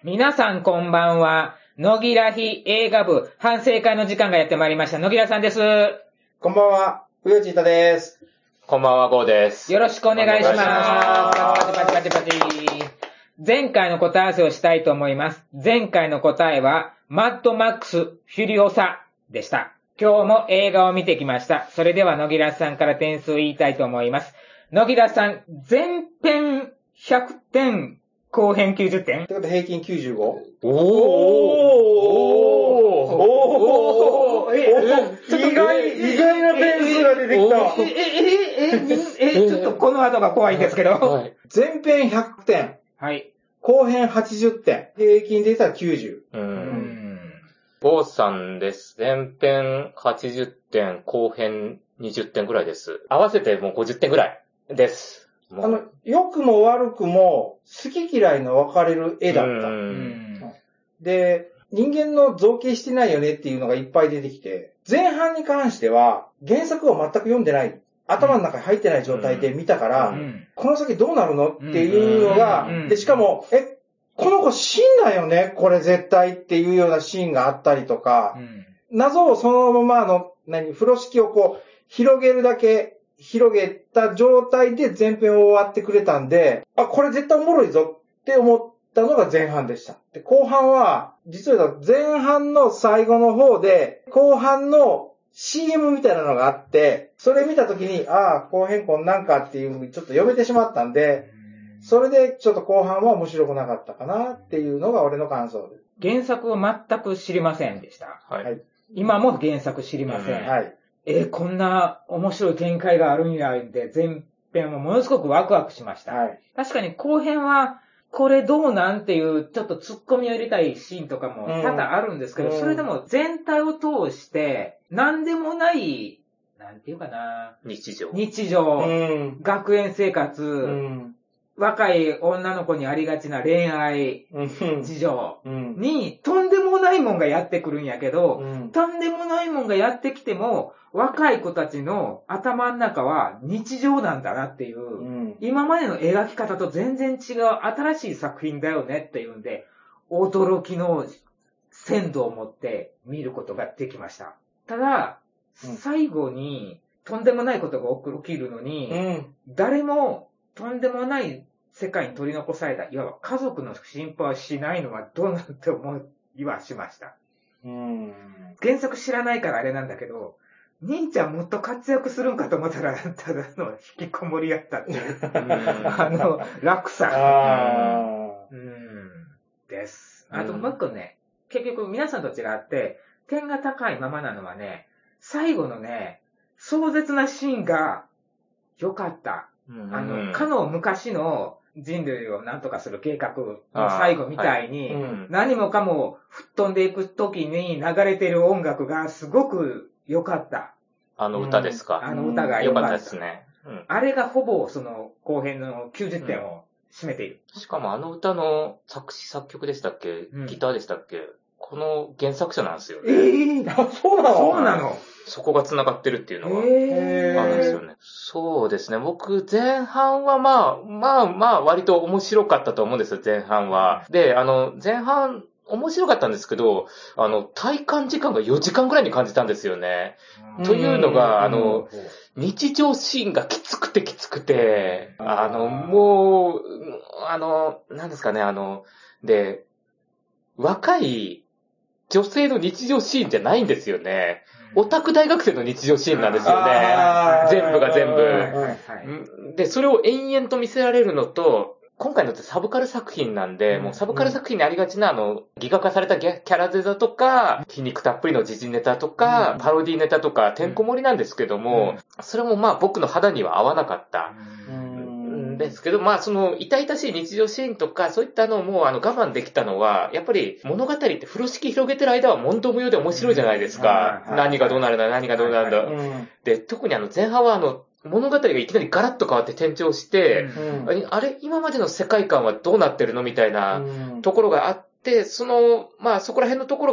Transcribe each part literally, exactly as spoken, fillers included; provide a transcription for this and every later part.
皆さんこんばんは。野木らひ映画部反省会の時間がやってまいりました。野木らさんです。 こんばんは。うよちいたです。 こんばんは、ゴーです。 よろしくお願いします。パチパチパチパチ。前回の答え合わせをしたいと思います。前回の答えは、マッドマックス・フュリオサでした。今日も映画を見てきました。それでは野木らさんから点数を言いたいと思います。野木らさん、前編ひゃくてん、後編きゅうじゅってん？ ってことは平均きゅうじゅうご？ おーおーおーおーえ、意外、意外な点数が出てきた。 え、え、え、え、ちょっとこの後が怖いんですけど。 はい、 前編ひゃくてん。 はい。 後編はちじゅってん。平均で言ったらきゅうじゅう。うん。ゴーさんです。前編はちじゅってん、後編にじゅってんぐらいです。合わせてもうごじゅってんぐらいです。 う。あの、良くも悪くも好き嫌いの分かれる絵だった。 うん、 で、人間の造形してないよねっていうのがいっぱい出てきて、前半に関しては原作を全く読んでない。頭の中に入ってない状態で見たから、うん、この先どうなるのっていうのが、うん、で、しかも、え、この子死んだよねこれ絶対っていうようなシーンがあったりとか、うん、謎をそのままあの、何、風呂敷をこう、広げるだけ広げた状態で前編を終わってくれたんで、あ、これ絶対おもろいぞって思ったのが前半でした。で、後半は、実は前半の最後の方で、後半のシーエム みたいなのがあって、それ見たときに、ああ、後編こんなんかっていう風にちょっと読めてしまったんで、それでちょっと後半は面白くなかったかなっていうのが俺の感想です。 原作を全く知りませんでした。 はい。 今も原作知りません。 はい。 えー、こんな面白い展開があるんやで、前編もものすごくワクワクしました。はい。確かに後編は、これどうなんっていうちょっと突っ込みを入れたいシーンとかも多々あるんですけど、うん、それでも全体を通して何でもない、なんていうかな、 日常。 日常、うん、学園生活、うん、若い女の子にありがちな恋愛事情にとんでもないもんがやってくるんやけど、うん、とんでもないもんがやってきても、若い子たちの頭の中は日常なんだなっていう、うん、今までの描き方と全然違う新しい作品だよねっていうんで、驚きの鮮度を持って見ることができました。ただ、うん、最後にとんでもないことが起きるのに、うん、誰もとんでもない世界に取り残された、いわば家族の心配をしないのはどうなって思いはしました。うん、原作知らないからあれなんだけど、兄ちゃんもっと活躍するんかと思ったら、ただの引きこもりやったっていう。あの、落差。うん。です。あともう一個ね、結局皆さんと違って、点が高いままなのはね、最後のね、壮絶なシーンが良かった。あの、かの昔の人類を何とかする計画の最後みたいに、はいうん、何もかも吹っ飛んでいく時に流れてる音楽がすごく良かった。 あの歌ですか。 うん、あの歌が良かった。 良かったですね。 うん、あれがほぼその後編のきゅうじゅってんを占めている。 しかもあの歌の作詞作曲でしたっけ、うん、ギターでしたっけこの原作者なんですよね。 ええー、そうなのそうなのそこが繋がってるっていうのがあるんですよね。そうですね。僕、前半はまあ、まあまあ、割と面白かったと思うんですよ、前半は。で、あの、前半、面白かったんですけど、あの、体感時間がよじかんくらいに感じたんですよね。というのが、あの、日常シーンがきつくてきつくて、あの、もう、あの、なんですかね、あの、で、若い女性の日常シーンじゃないんですよね。オタク大学生の日常シーンなんですよね。全部が全部。で、それを延々と見せられるのと、今回のってサブカル作品なんで、うん、もうサブカル作品にありがちなあの、ギガ化されたキャラデザとか、筋肉たっぷりの時事ネタとか、うん、パロディネタとか、てんこ盛りなんですけども、うん、それもまあ僕の肌には合わなかった。んですけど、まあその、痛々しい日常シーンとか、そういったのをもうあの我慢できたのは、やっぱり物語って風呂敷広げてる間は問答無用で面白いじゃないですか。何がどうなるんだ、何がどうなるんだ。で、特にあの前半はあの、物語がいきなりガラッと変わって転調して、うん、あれ、今までの世界観はどうなってるのみたいなところがあって、その、まあそこら辺のところがすっ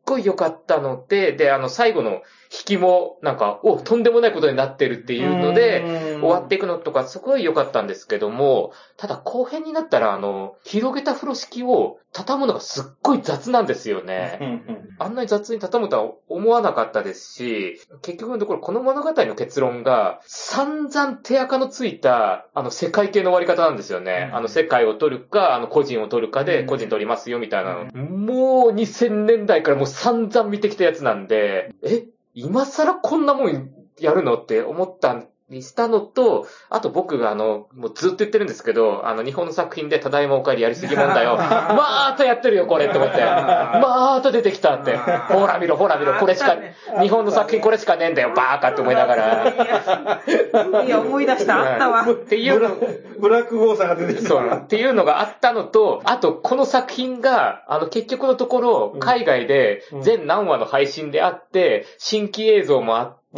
ごい良かったので、で、あの、最後の引きも、なんか、お、とんでもないことになってるっていうので、終わっていくのとか、すごい良かったんですけども、ただ後編になったら、あの、広げた風呂敷を畳むのがすっごい雑なんですよね。あんなに雑に畳むとは思わなかったですし、結局のところ、この物語の結論が、散々手垢のついた、あの、世界系の終わり方なんですよね。あの、世界を取るか、あの、個人を取るかで、個人取りますよ、みたいなの。もうにせんねんだいからもう散々見てきたやつなんで、え、今更こんなもんやるのって思ったりしたのと、あと僕があの、もうずっと言ってるんですけど、あの、日本の作品でただいまお帰りやりすぎ問題を、またやってるよ、これって思って。また出てきたって。ほら見ろ、ほら見ろ、これしか、日本の作品これしかねえんだよ、バーカって思いながら。いや、思い出した、あったわ。 っていうの、ブラックゴーサーが出てきた。 そう。っていうのがあったのと、あと、この作品が、あの、結局のところ、海外で全何話の配信であって、新規映像もあって、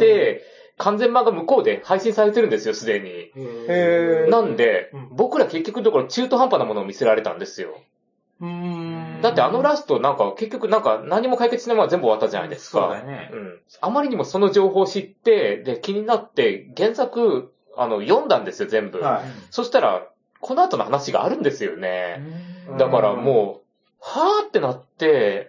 完全版が向こうで配信されてるんですよ、すでに。へー。なんで、僕ら結局のところ中途半端なものを見せられたんですよ。うーん。だってあのラストなんか結局なんか何も解決しないまま全部終わったじゃないですか。 そうだね。 うん。あまりにもその情報を知って、で、気になって原作、あの、読んだんですよ、全部。はい。そしたら、この後の話があるんですよね。だからもう、はーってなって、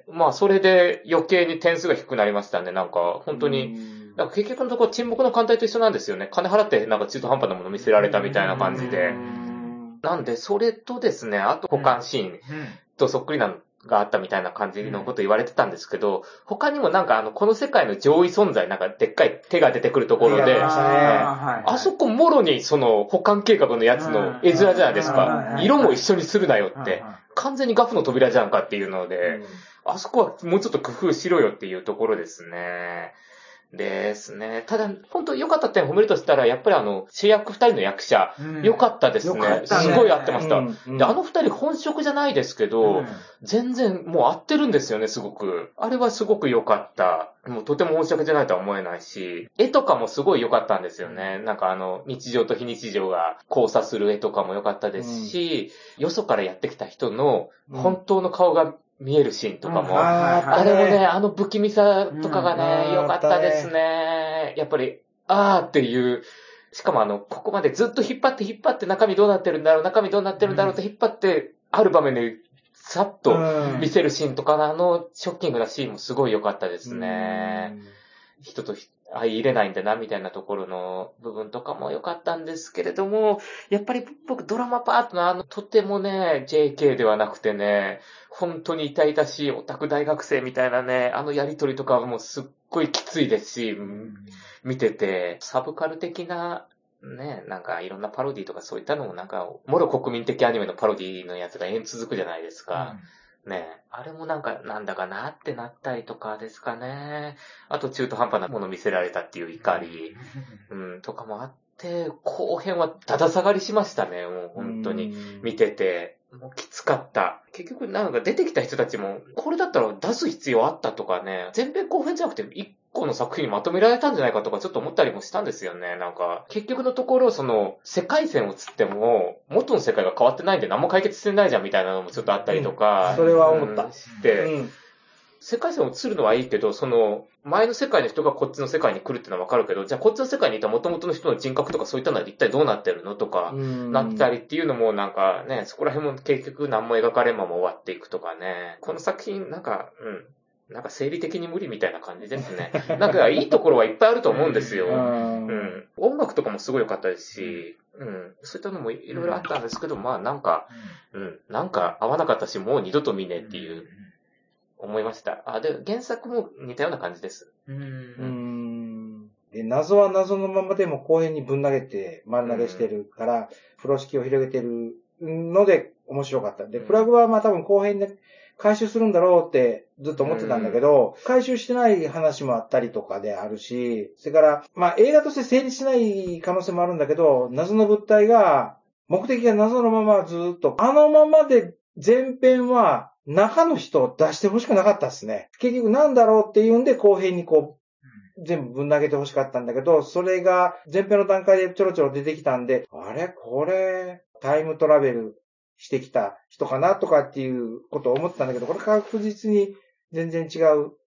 まあそれで余計に点数が低くなりましたね。なんか、本当に。なんか結局のところ沈黙の艦隊と一緒なんですよね。金払ってなんか中途半端なもの見せられたみたいな感じで。なんで、それとですね、あと保管シーンとそっくりなのがあったみたいな感じのこと言われてたんですけど、他にもなんかあの、この世界の上位存在、なんかでっかい手が出てくるところで、あ, あそこもろにその保管計画のやつの絵面じゃないですか。色も一緒にするなよって。完全にガフの扉じゃんかっていうので、あそこはもうちょっと工夫しろよっていうところですね。ですね。ただ、本当良かった点褒めるとしたら、やっぱりあの、主役二人の役者、良、うん、かったですね。ねすごい合ってました。うんうん、で、あの二人本職じゃないですけど、うん、全然もう合ってるんですよね、すごく。あれはすごく良かった。もうとても本職じゃないとは思えないし、絵とかもすごい良かったんですよね。なんかあの、日常と非日常が交差する絵とかも良かったですし、うん、よそからやってきた人の本当の顔が見えるシーンとかも、うん、あ, あれもね、あの不気味さとかがね、良、うん、かったですね。やっぱり、あーっていう、しかもあの、ここまでずっと引っ張って引っ張って中身どうなってるんだろう、中身どうなってるんだろうって引っ張って、ある場面でさっと見せるシーンとかのあの、ショッキングなシーンもすごい良かったですね。うん、人と相入れないんだな、みたいなところの部分とかも良かったんですけれども、やっぱり僕ドラマパートのあの、とてもね、ジェーケー ではなくてね、本当に痛々しいオタク大学生みたいなね、あのやりとりとかはもうすっごいきついですし、うん、見てて、サブカル的な、ね、なんかいろんなパロディとかそういったのもなんか、もろ国民的アニメのパロディのやつが延々続くじゃないですか。うん、ね、あれもなんか、なんだかなってなったりとかですかね。あと中途半端なもの見せられたっていう怒り、うん、とかもあって、後編はだだ下がりしましたね、もう本当に見てて。もうきつかった。結局なんか出てきた人たちも、これだったら出す必要あったとかね、前編後編じゃなくて一個の作品にまとめられたんじゃないかとかちょっと思ったりもしたんですよね。なんか、結局のところその、世界線をつっても、元の世界が変わってないんで何も解決してないじゃんみたいなのもちょっとあったりとか。 うん、それは思った。 うん、して、うん世界線を映るのはいいけど、その、前の世界の人がこっちの世界に来るってのはわかるけど、じゃあこっちの世界にいた元々の人の人格とかそういったのは一体どうなってるのとか、なったりっていうのもなんかね、そこら辺も結局何も描かれんまま終わっていくとかね。この作品なんか、うん。なんか生理的に無理みたいな感じですね。なんかいいところはいっぱいあると思うんですよ。うん。音楽とかもすごい良かったですし、うん。そういったのもいろいろあったんですけど、まあなんか、うん。なんか合わなかったし、もう二度と見ねえっていう。思いました。あ、で、原作も似たような感じです。うーん。うーんで謎は謎のままでも後編にぶん投げて丸投げしてるから、風呂敷を広げてるので面白かった。で、フラグはまあ多分後編で回収するんだろうってずっと思ってたんだけど、回収してない話もあったりとかであるし、それから、まあ映画として成立しない可能性もあるんだけど、謎の物体が、目的が謎のままずっと、あのままで前編は、中の人を出してほしくなかったですね。結局なんだろうっていうんで後編にこう、全部ぶん投げてほしかったんだけど、それが前編の段階でちょろちょろ出てきたんで、あれこれ、タイムトラベルしてきた人かなとかっていうことを思ったんだけど、これ確実に全然違う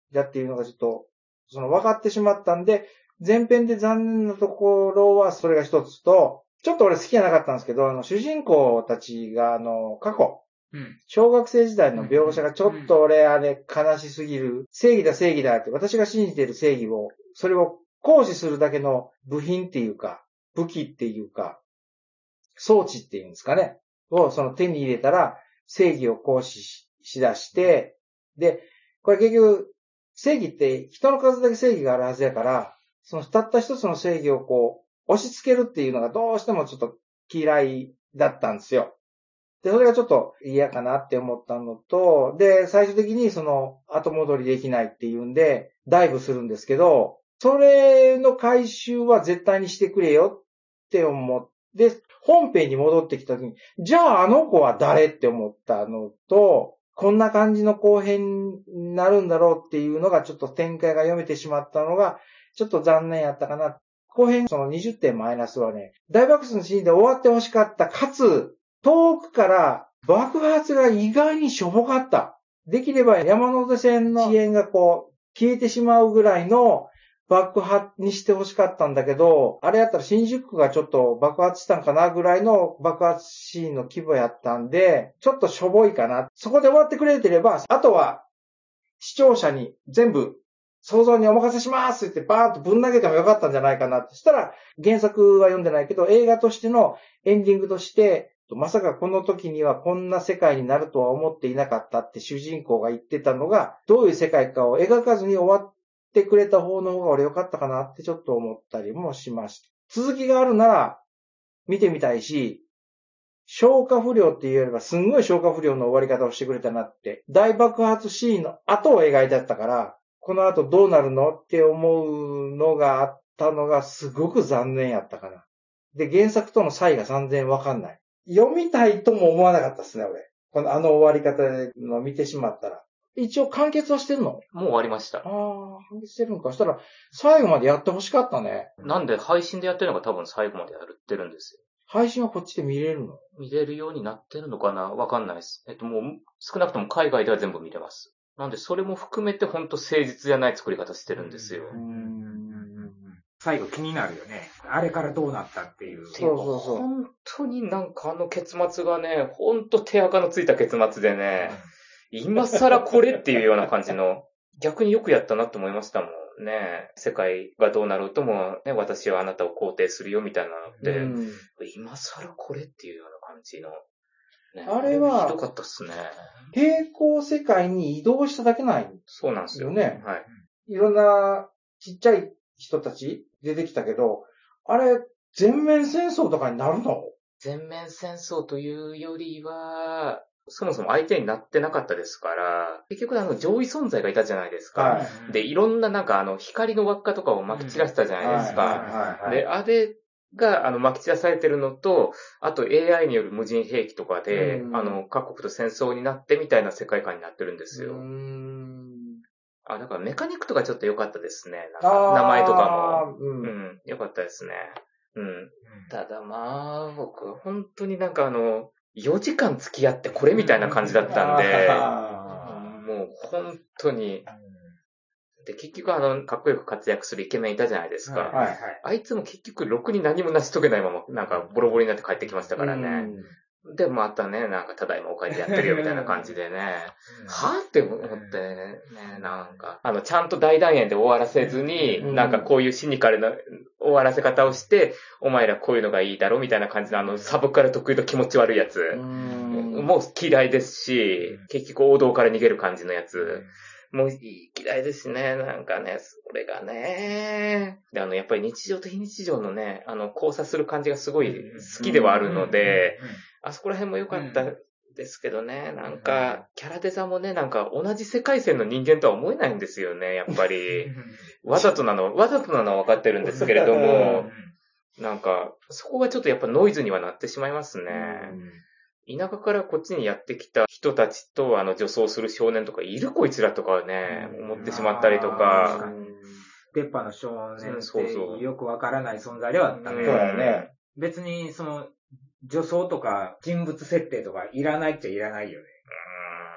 だっていうのがちょっと、その分かってしまったんで、前編で残念なところはそれが一つと、ちょっと俺好きじゃなかったんですけど、あの、主人公たちが、あの、過去、うん、小学生時代の描写がちょっと俺、あれ、悲しすぎる。正義だ、正義だって、私が信じている正義を、それを行使するだけの部品っていうか、武器っていうか、装置っていうんですかね。をその手に入れたら、正義を行使し、しだして、で、これ結局、正義って人の数だけ正義があるはずやから、そのたった一つの正義をこう、押し付けるっていうのがどうしてもちょっと嫌いだったんですよ。で、それがちょっと嫌かなって思ったのと、で、最終的にその後戻りできないっていうんで、ダイブするんですけど、それの回収は絶対にしてくれよって思って、本編に戻ってきた時に、じゃああの子は誰って思ったのと、こんな感じの後編になるんだろうっていうのがちょっと展開が読めてしまったのが、ちょっと残念やったかな。後編そのにじゅってんマイナスはね、大爆発のシーンで終わってほしかった。かつ、遠くから爆発が意外にしょぼかった。できれば山手線の遅延がこう、消えてしまうぐらいの爆発にしてほしかったんだけど、あれやったら新宿区がちょっと爆発したんかなぐらいの爆発シーンの規模やったんで、ちょっとしょぼいかな。そこで終わってくれてれば、あとは視聴者に全部想像にお任せしますって言ってバーンとぶん投げてもよかったんじゃないかなって。そしたら原作は読んでないけど、映画としてのエンディングとして、まさかこの時にはこんな世界になるとは思っていなかったって主人公が言ってたのが、どういう世界かを描かずに終わってくれた方の方が俺良かったかなってちょっと思ったりもしました。続きがあるなら見てみたいし、消化不良っていうよりはすんごい消化不良の終わり方をしてくれたなって。大爆発シーンの後を描いてあったから、この後どうなるのって思うのがあったのがすごく残念やったかな。で、原作との差異が全然わかんない。読みたいとも思わなかったですね、俺。このあの終わり方の見てしまったら。一応完結はしてるの？ もう終わりました。 ああ、完結してるのか。したら最後までやってほしかったね。 なんで配信でやってるのが多分最後までやってるんですよ。 配信はこっちで見れるの？ 見れるようになってるのかな？わかんないです。えっともう少なくとも海外では全部見れます。なんでそれも含めてほんと誠実じゃない作り方してるんですよ。うーん、 最後気になるよね。あれからどうなったっていう。 そうそうそう。 本当になんかあの結末がね、ほんと手垢のついた結末でね、今更これっていうような感じの、逆によくやったなと思いましたもんね。世界がどうなろうとも、ね、私はあなたを肯定するよみたいなので、うん、今更これっていうような感じの。ね、 あれは、 ひどかったっすね。 平行世界に移動しただけないんですよね。そうなんですよね。 はい。 いろんなちっちゃい人たち出てきたけど、あれ、全面戦争とかになるの？ 全面戦争というよりは、そもそも相手になってなかったですから、結局あの上位存在がいたじゃないですか。はい、で、いろんななんかあの光の輪っかとかを撒き散らしたじゃないですか。で、あれがあの撒き散らされてるのと、あと エーアイ による無人兵器とかで、あの各国と戦争になってみたいな世界観になってるんですよ。うーんあ、だからメカニックとかちょっと良かったですね。なんか名前とかも。うん、うん。良かったですね。うん。ただまあ、僕は本当になんかあの、よじかん付き合ってこれみたいな感じだったんで、もう本当に。で、結局あの、かっこよく活躍するイケメンいたじゃないですか。はいはい、あいつも結局ろくに何も成し遂げないまま、なんかボロボロになって帰ってきましたからね。で、またね、なんかただいまお帰りやってるよみたいな感じでね、はぁって思ってね、なんか、あの、ちゃんと大団円で終わらせずに、なんかこういうシニカルな終わらせ方をして、お前らこういうのがいいだろみたいな感じのあの、サブから得意と気持ち悪いやつ、もう嫌いですし、結局王道から逃げる感じのやつ、もう嫌いですね。なんかね、それがね。で、あの、やっぱり日常と非日常のね、あの、交差する感じがすごい好きではあるので、あそこら辺も良かったですけどね、なんか、キャラデザもね、なんか同じ世界線の人間とは思えないんですよね、やっぱり。わざとなの、わざとなのは分かってるんですけれども、なんか、そこがちょっとやっぱノイズにはなってしまいますね。田舎からこっちにやってきた人たちと、あの、女装する少年とか、いるこいつらとかね、思ってしまったりとか。 出っ歯の少年ってよくわからない存在ではあったね。そうだね。別に、その、女装とか人物設定とかいらないっちゃいらないよね。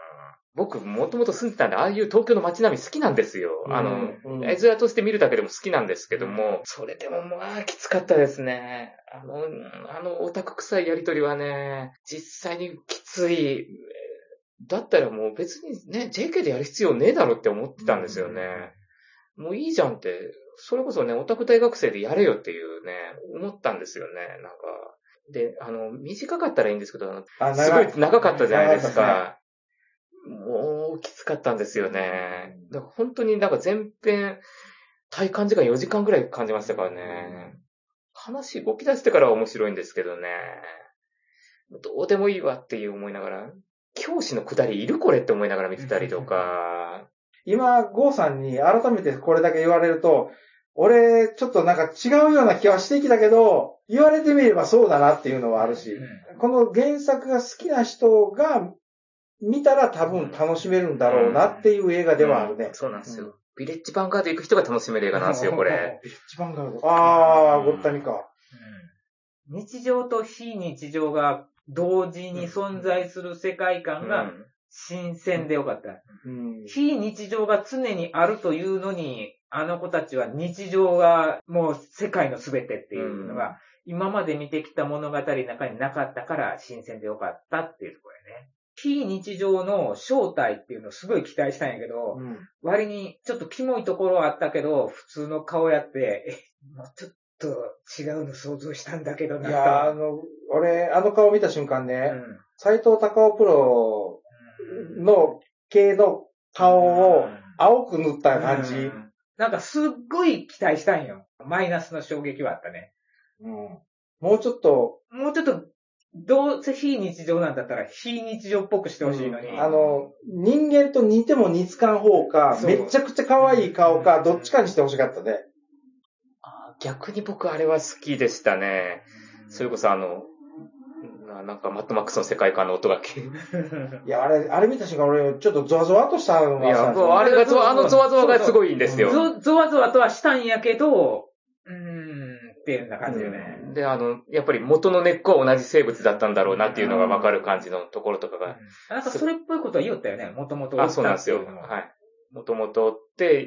僕もともと住んでたんで、ああいう東京の街並み好きなんですよ。あの、うん、絵面として見るだけでも好きなんですけども、それでもまあきつかったですね。あの、あのオタク臭いやりとりはね、実際にきつい。だったらもう別にね、ジェーケー でやる必要ねえだろって思ってたんですよね。もういいじゃんって、それこそね、オタク大学生でやれよっていうね、思ったんですよね、なんか。で、あの、短かったらいいんですけど、あすごい長かったじゃないですか。もう、きつかったんですよね。だから本当になんか前編、体感時間よじかんぐらい感じましたからね。話動き出してからは面白いんですけどね。どうでもいいわっていう思いながら、教師のくだりいるこれって思いながら見てたりとか。 今、ゴーさんに改めてこれだけ言われると、俺、ちょっとなんか違うような気はしてきたけど、言われてみればそうだなっていうのはあるし、この原作が好きな人が見たら多分楽しめるんだろうなっていう映画ではあるね。 うんうん、そうなんですよ。ビレッジヴァンガード行く人が楽しめる映画なんですよ、これ。 ビレッジヴァンガード。あー、ごったにか。 日常と非日常が同時に存在する世界観が新鮮でよかった。うんうん、非日常が常にあるというのに、あの子たちは日常がもう世界の全てっていうのが、今まで見てきた物語の中になかったから新鮮でよかったっていうところやね。非日常の正体っていうのをすごい期待したんやけど、うん、割にちょっとキモいところはあったけど、普通の顔やって、え、もうちょっと違うの想像したんだけどな。 いや、あの、俺、あの顔見た瞬間ね、斎、うん、藤隆夫プロの系の顔を青く塗った感じ。うんうん、 なんかすっごい期待したんよ。マイナスの衝撃はあったね。 うん、もうちょっと、 もうちょっと、どうせ非日常なんだったら非日常っぽくしてほしいのに、うん。 あの、人間と似ても似つかん方か、めちゃくちゃ可愛い顔か、どっちかにしてほしかったね。 逆に僕あれは好きでしたね。それこそあの、なんかマッドマックスの世界観の音がいや、あれ、あれ見た瞬間俺、ちょっとゾワゾワとしたのが。 いや、あれがゾワ、あのゾワゾワがすごいんですよ。 そうそうゾ、ゾワゾワとはしたんやけど、うーん、っていうような感じよね、 うん。で、あの、やっぱり元の根っこは同じ生物だったんだろうなっていうのがわかる感じのところとかが。うん、 なんかそれっぽいことは言おったよね、もともと。 あ、そうなんですよ。はい。もともとって、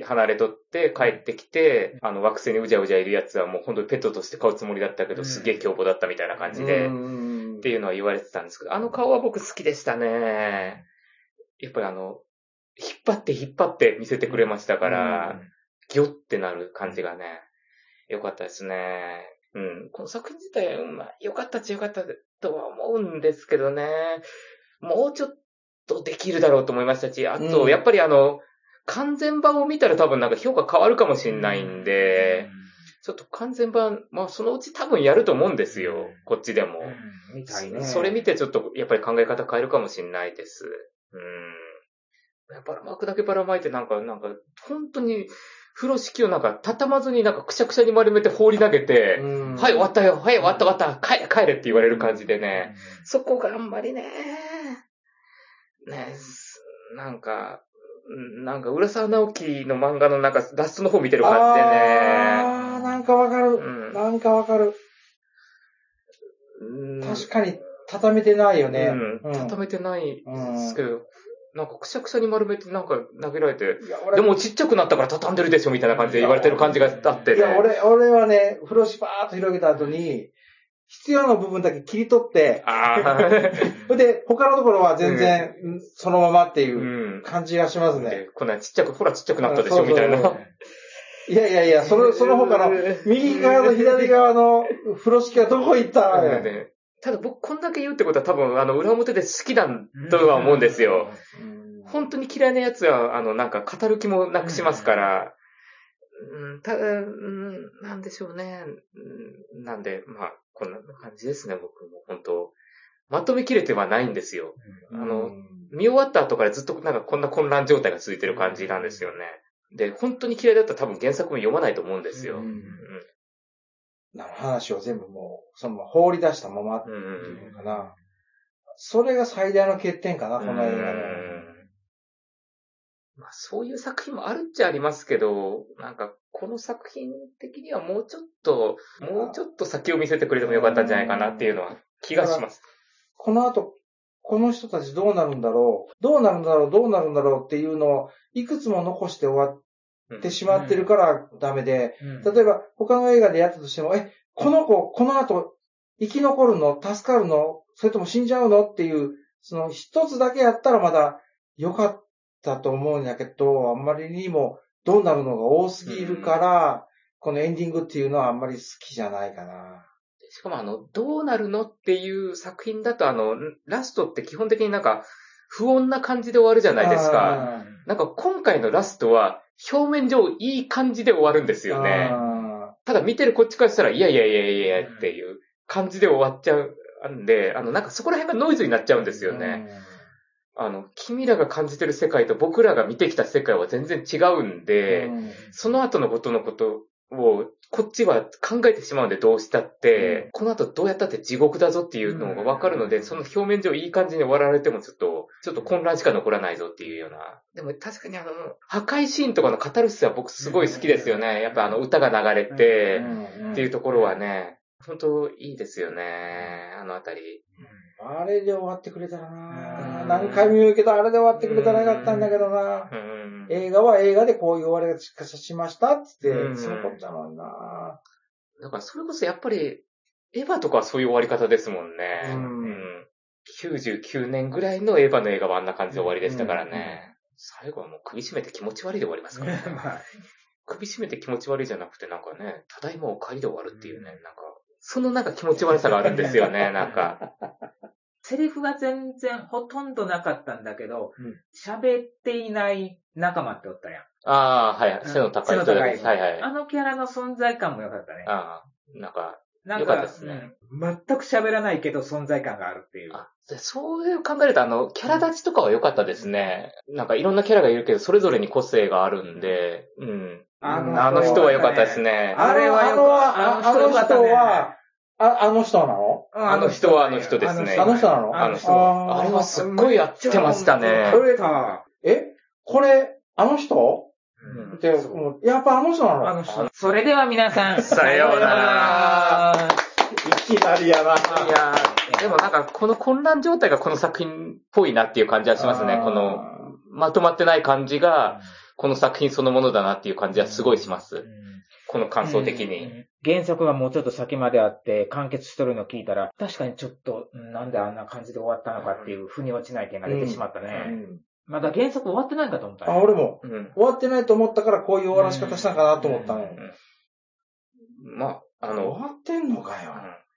離れとって帰ってきて、あの惑星にうじゃうじゃいるやつはもう本当にペットとして飼うつもりだったけど、うん、すげえ凶暴だったみたいな感じで、っていうのは言われてたんですけど、あの顔は僕好きでしたね。やっぱりあの、引っ張って引っ張って見せてくれましたから、ギョってなる感じがね、よかったですね。うん。この作品自体、まあ、よかったっちゃよかったとは思うんですけどね、もうちょっとできるだろうと思いましたし、あと、やっぱりあの、完全版を見たら多分なんか評価変わるかもしれないんで、ちょっと完全版、まあそのうち多分やると思うんですよ。こっちでも。 うん、みたいね。 それ見てちょっとやっぱり考え方変えるかもしれないです。うん。ばらまくだけばらまいてなんか、なんか、本当に風呂敷をなんか畳まずになんかくしゃくしゃに丸めて放り投げて、はい終わったよ、はい終わった終わった、帰れ帰れって言われる感じでね、そこがあんまりね、ね、なんか、なんか、浦沢直樹の漫画のなんか、ラストの方見てる感じでね。 あー、なんかわかる。うん、なんかわかる。うん、確かに、畳めてないよね。 うん。畳めてないですけど、うん、なんか、くしゃくしゃに丸めてなんか投げられて、でもちっちゃくなったから畳んでるでしょみたいな感じで言われてる感じがあってね。 いや、俺、俺はね、風呂敷バーっと広げた後に、必要な部分だけ切り取って、あで、他のところは全然そのままっていう感じがしますね。うん、 こんなちっちゃく、ほらちっちゃくなったでしょみたいな。 いやいやいや、その、その他の、右側の左側の風呂敷はどこ行ったの、 ね、ただ僕こんだけ言うってことは多分、あの、裏表で好きだとは思うんですよ。本当に嫌いなやつは、あの、なんか語る気もなくしますから、うん、ただ、うん、なんでしょうね。うん、なんで、まあ、こんな感じですね、僕も。本当まとめきれてはないんですよ。うん、あの、見終わった後からずっとなんかこんな混乱状態が続いてる感じなんですよね。で、本当に嫌いだったら多分原作も読まないと思うんですよ。うんうんな話を全部もう、そのまま放り出したままっていうのかな。うん、それが最大の欠点かな、この映画の。 まあ、そういう作品もあるっちゃありますけど、なんか、この作品的にはもうちょっと、もうちょっと先を見せてくれてもよかったんじゃないかなっていうのは気がします。 この後、 この人たちどうなるんだろう、どうなるんだろう、どうなるんだろうっていうのをいくつも残して終わってしまってるからダメで、例えば他の映画でやったとしても、え、この子、この後生き残るの、助かるの、それとも死んじゃうのっていう、その一つだけやったらまだ良かったと思うんだけど、あんまりにもどうなるのが多すぎるから、このエンディングっていうのはあんまり好きじゃないかな。 しかもあの、どうなるのっていう作品だとあの、ラストって基本的になんか、不穏な感じで終わるじゃないですか。なんか今回のラストは、表面上いい感じで終わるんですよね。ただ見てるこっちからしたら、いやいやいやいやっていう感じで終わっちゃうんで、あの、なんかそこら辺がノイズになっちゃうんですよね。あの、君らが感じてる世界と僕らが見てきた世界は全然違うんで、その後のことのことを、こっちは考えてしまうんでどうしたって、うん、この後どうやったって地獄だぞっていうのがわかるので、うん、その表面上いい感じに終わられてもちょっと、ちょっと混乱しか残らないぞっていうような。でも確かにあの、破壊シーンとかのカタルシスは僕すごい好きですよね。やっぱあの歌が流れて、っていうところはね、本当いいですよね。あのあたり。 あれで終わってくれたらな、何回も言うけど、あれで終わってくれたらよかったんだけどな、映画は映画でこういう終わりがしましたって言って、そのことだもんな。 だからそれこそやっぱり、エヴァとかはそういう終わり方ですもんね。うんうん、きゅうじゅうきゅうねんぐらいのエヴァの映画はあんな感じで終わりでしたからね。うんうん、最後はもう首絞めて気持ち悪いで終わりますからね。首絞めて気持ち悪いじゃなくてなんかね、ただいまお帰りで終わるっていうね、なんか、そのなんか気持ち悪さがあるんですよね、なんか。 セリフが全然ほとんどなかったんだけど、喋、うん、っていない仲間っておったやん。 ああ、はい。背の高い人です。はいはい。 あのキャラの存在感も良かったね。 ああ、なんか、良かったですね。 うん、全く喋らないけど存在感があるっていう。 あ、そういう考えると、あの、キャラ立ちとかは良かったですね。うん、なんかいろんなキャラがいるけど、それぞれに個性があるんで、うん。あの, あの人は良かったですね。 あれはよかった。あの人は、あ、あの人なの？ あの人はあの人ですね。 あの人なの？ あの人。あれはすっごいやってましたね。 えこれ、あの人？うん、でもやっぱあの人なの？ あの人。それでは皆さん、 さようなら。 いきなりやな。いやでもなんかこの混乱状態がこの作品っぽいなっていう感じはしますね。この、まとまってない感じが、この作品そのものだなっていう感じはすごいします。うん、この感想的に、うん。 原作がもうちょっと先まであって完結しとるの聞いたら、確かにちょっと、なんであんな感じで終わったのかっていう腑に落ちない点が出てしまったね。うんうん、まだ原作終わってないんかと思ったね。 あ、俺も、うん。終わってないと思ったからこういう終わらし方したのかなと思ったの。 うんうんうん、まあ、あの。 終わってんのかよ。